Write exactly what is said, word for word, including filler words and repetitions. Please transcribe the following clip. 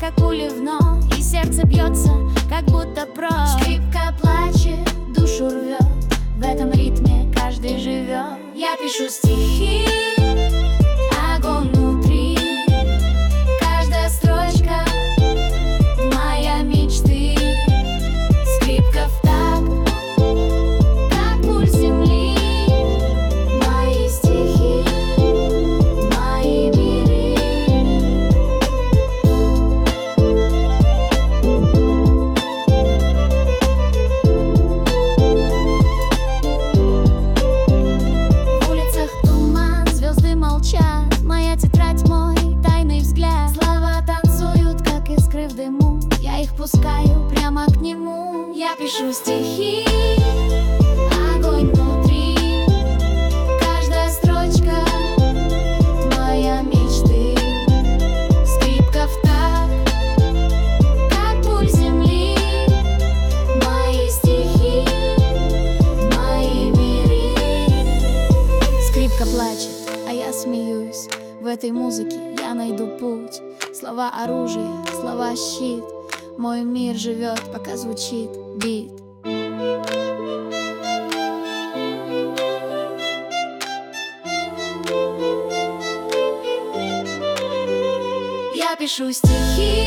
как пули в нос, и сердце бьется, как будто прочь. Скрипка плачет, душу рвет, в этом ритме каждый живет. Я пишу стихи, огонь внутри, каждая строчка моя мечты. Скрипка в такт, как пульс земли, мои стихи, мои миры. В улицах туман, звезды молчат, моя тетрадь, мой тайный взгляд. Слова танцуют, как искры в дыму, я их пускаю прямо к нему. Я пишу стихи, огонь внутри, каждая строчка моя мечты. Скрипка в такт, как пульс земли, мои стихи, мои миры. Скрипка плачет, а я смеюсь, в этой музыке я найду путь. Слова оружие, слова щит, мой мир живет, пока звучит бит. Я пишу стихи,